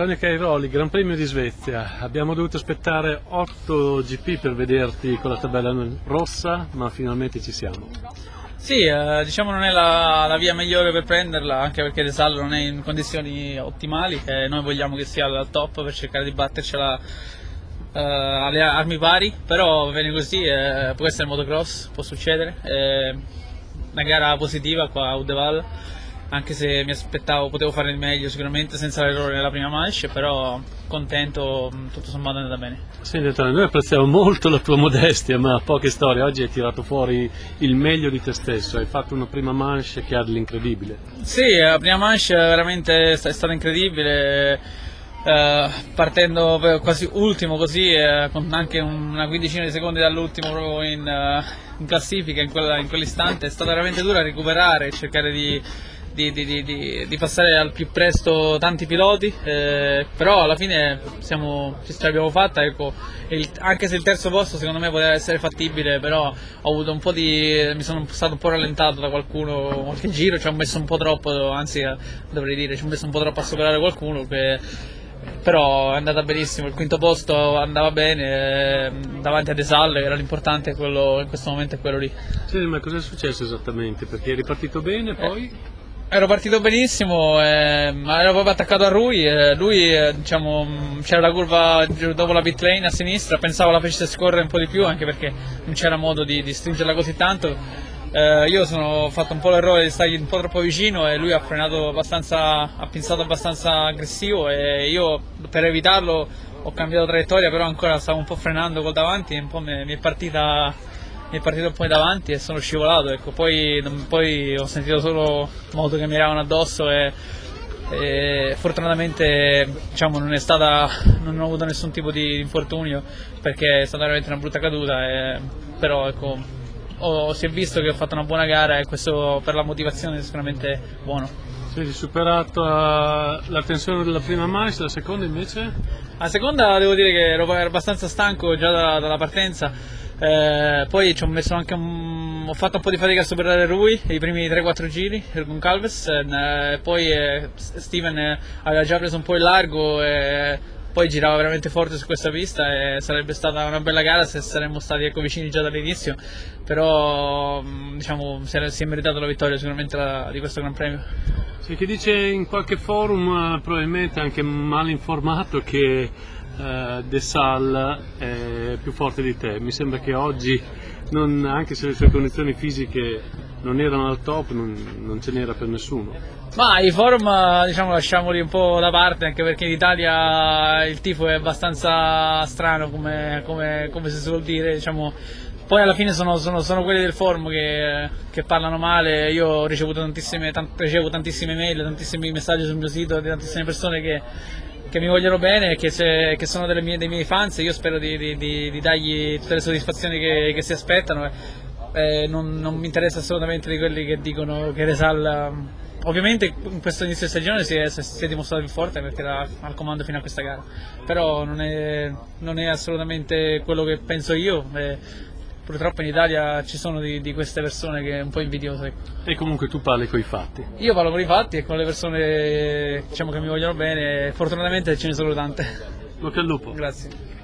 Antonio Cairoli, Gran Premio di Svezia. Abbiamo dovuto aspettare 8 GP per vederti con la tabella rossa, ma finalmente ci siamo. Sì, diciamo non è la via migliore per prenderla, anche perché De Sallo non è in condizioni ottimali e noi vogliamo che sia al top per cercare di battercela alle armi pari, però va bene così, può essere il motocross, può succedere. Una gara positiva qua a Udeval, anche se mi aspettavo, potevo fare di meglio sicuramente senza l'errore nella prima manche, però contento, tutto sommato è andata bene. Senti Antonio, noi apprezziamo molto la tua modestia, ma poche storie. Oggi hai tirato fuori il meglio di te stesso, hai fatto una prima manche che ha dell'incredibile. Sì, la prima manche veramente è stata incredibile, partendo quasi ultimo così, con anche una quindicina di secondi dall'ultimo proprio in classifica in quell'istante. È stata veramente dura recuperare e cercare di passare al più presto tanti piloti, però alla fine ce l'abbiamo fatta, ecco. Anche se il terzo posto secondo me poteva essere fattibile, però ho avuto mi sono stato un po' rallentato da qualcuno qualche giro, ci ho messo un po' troppo, anzi dovrei dire ci ho messo un po' troppo a superare qualcuno, però è andata benissimo, il quinto posto andava bene, davanti a De Sallo, era l'importante, in questo momento è quello lì. Sì, ma cosa è successo esattamente? Perché eri partito bene poi? Ero partito benissimo, ma ero proprio attaccato a Rui, lui diciamo, c'era la curva dopo la pit lane a sinistra, pensavo la facesse scorrere un po' di più, anche perché non c'era modo di stringerla così tanto. Io ho fatto un po' l'errore di stargli un po' troppo vicino e lui ha pinzato abbastanza aggressivo, e io per evitarlo ho cambiato traiettoria, però ancora stavo un po' frenando col davanti e un po' mi è partito un po' davanti e sono scivolato, ecco. Poi ho sentito solo moto che mi miravano addosso e fortunatamente diciamo, non ho avuto nessun tipo di infortunio, perché è stata veramente una brutta caduta, però ecco, si è visto che ho fatto una buona gara e questo per la motivazione è sicuramente buono. Sei superato la tensione della prima manche, la seconda invece? La seconda devo dire che ero abbastanza stanco già dalla partenza. Poi ho fatto un po' di fatica a superare Rui i primi 3-4 giri con Calves, poi Steven aveva già preso un po' il largo e poi girava veramente forte su questa pista, e sarebbe stata una bella gara se saremmo stati vicini già dall'inizio, però diciamo, si è meritato la vittoria sicuramente di questo Gran Premio. C'è chi dice in qualche forum, probabilmente anche mal informato, che De Sal è più forte di te. Mi sembra che oggi, anche se le sue condizioni fisiche non erano al top, non ce n'era per nessuno. Ma i forum diciamo lasciamoli un po' da parte, anche perché in Italia il tifo è abbastanza strano, come si suol dire, diciamo. Poi alla fine sono quelli del forum che parlano male. Io ho ricevuto ricevo tantissime mail, tantissimi messaggi sul mio sito di tantissime persone che mi vogliono bene, che sono dei miei fans, e io spero di dargli tutte le soddisfazioni che si aspettano. Non mi interessa assolutamente di quelli che dicono che Resal, ovviamente in questo inizio di stagione si è dimostrato più forte perché era al comando fino a questa gara, però non è assolutamente quello che penso io. Purtroppo in Italia ci sono di queste persone che è un po' invidiose. E comunque tu parli con i fatti. Io parlo con i fatti e con le persone, diciamo, che mi vogliono bene, fortunatamente ce ne sono tante. Bocca al lupo. Grazie.